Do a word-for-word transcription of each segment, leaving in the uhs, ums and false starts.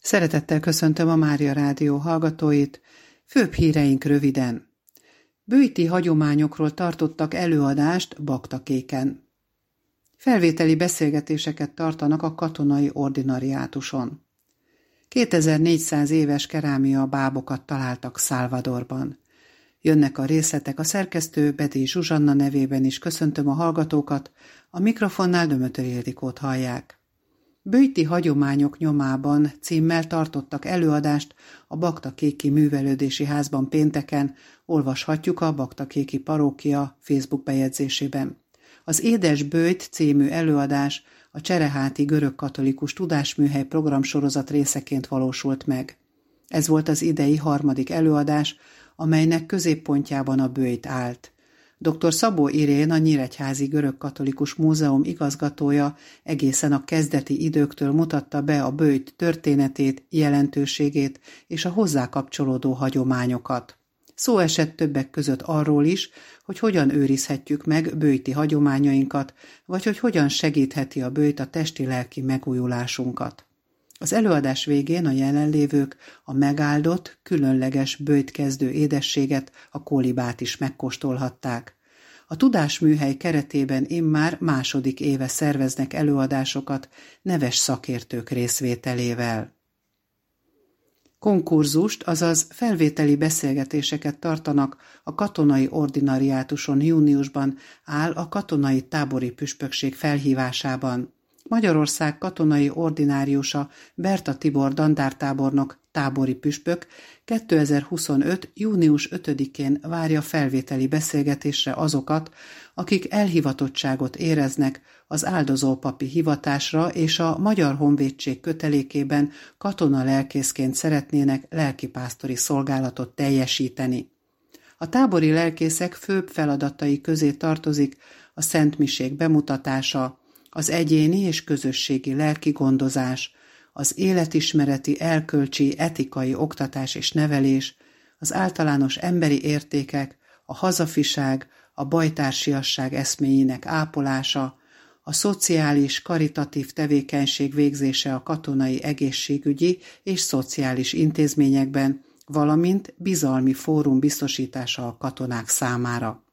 Szeretettel köszöntöm a Mária Rádió hallgatóit, főbb híreink röviden. Böjti hagyományokról tartottak előadást Baktakéken. Felvételi beszélgetéseket tartanak a katonai ordinariátuson. kétezer-négyszáz éves kerámia bábokat találtak Salvadorban. Jönnek a részletek, a szerkesztő Bedi Zsuzsanna nevében is köszöntöm a hallgatókat, a mikrofonnál Dömötöri Ildikót hallják. Böjti hagyományok nyomában címmel tartottak előadást a Baktakéki Művelődési Házban pénteken, olvashatjuk a Baktakéki parókia Facebook bejegyzésében. Az Édes Böjt című előadás a Csereháti Görögkatolikus Tudásműhely programsorozat részeként valósult meg. Ez volt az idei harmadik előadás, amelynek középpontjában a böjt állt. dr. Szabó Irén, a Nyíregyházi Görögkatolikus Múzeum igazgatója egészen a kezdeti időktől mutatta be a böjt történetét, jelentőségét és a hozzá kapcsolódó hagyományokat. Szó esett többek között arról is, hogy hogyan őrizhetjük meg böjti hagyományainkat, vagy hogy hogyan segítheti a böjt a testi-lelki megújulásunkat. Az előadás végén a jelenlévők a megáldott, különleges böjtkezdő édességet, a kólibát is megkóstolhatták. A Tudásműhely keretében immár második éve szerveznek előadásokat neves szakértők részvételével. Konkurzust, azaz felvételi beszélgetéseket tartanak a katonai ordinariátuson júniusban áll a katonai tábori püspökség felhívásában. Magyarország katonai ordináriusa Berta Tibor dandártábornok tábori püspök kétezer-huszonöt. június ötödikén várja felvételi beszélgetésre azokat, akik elhivatottságot éreznek az áldozópapi hivatásra és a Magyar Honvédség kötelékében katonalelkészként szeretnének lelkipásztori szolgálatot teljesíteni. A tábori lelkészek főbb feladatai közé tartozik a szentmisék bemutatása, az egyéni és közösségi lelki gondozás, az életismereti, erkölcsi, etikai oktatás és nevelés, az általános emberi értékek, a hazafiság, a bajtársiasság eszméjének ápolása, a szociális, karitatív tevékenység végzése a katonai egészségügyi és szociális intézményekben, valamint bizalmi fórum biztosítása a katonák számára.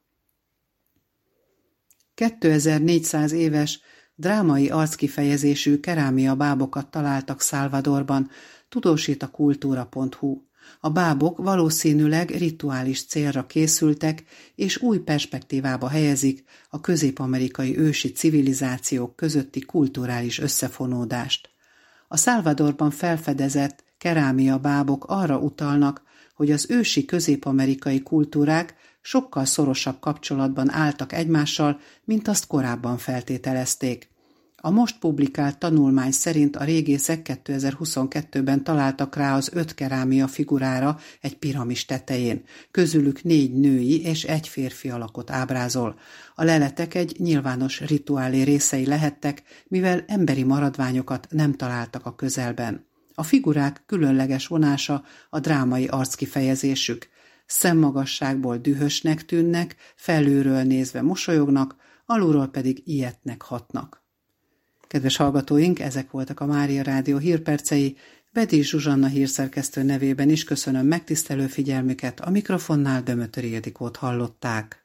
kétezer-négyszáz éves drámai arckifejezésű kerámia bábokat találtak Salvadorban, tudósít a kultúra pont hu. A bábok valószínűleg rituális célra készültek, és új perspektívába helyezik a közép-amerikai ősi civilizációk közötti kulturális összefonódást. A Salvadorban felfedezett kerámia bábok arra utalnak, hogy az ősi közép-amerikai kultúrák sokkal szorosabb kapcsolatban álltak egymással, mint azt korábban feltételezték. A most publikált tanulmány szerint a régészek kétezer-huszonkettőben találtak rá az öt kerámia figurára egy piramis tetején, közülük négy női és egy férfi alakot ábrázol. A leletek egy nyilvános rituálé részei lehettek, mivel emberi maradványokat nem találtak a közelben. A figurák különleges vonása a drámai arckifejezésük. Szemmagasságból dühösnek tűnnek, felülről nézve mosolyognak, alulról pedig ilyetnek hatnak. Kedves hallgatóink, ezek voltak a Mária Rádió hírpercei. Bedi Zsuzsanna hírszerkesztő nevében is köszönöm megtisztelő figyelmüket, a mikrofonnál Dömötöri Ildikót hallották.